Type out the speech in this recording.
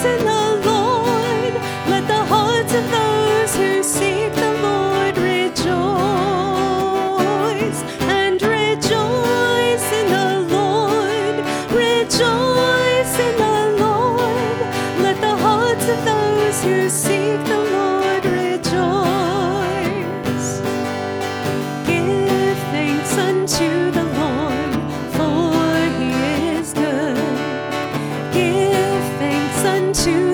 in the Lord. Let the hearts of those who seek the Lord rejoice. And rejoice in the Lord. Rejoice in the Lord. Let the hearts of those who seek the Lord rejoice. Give thanks unto the Lord, for he is good. Give thanks unto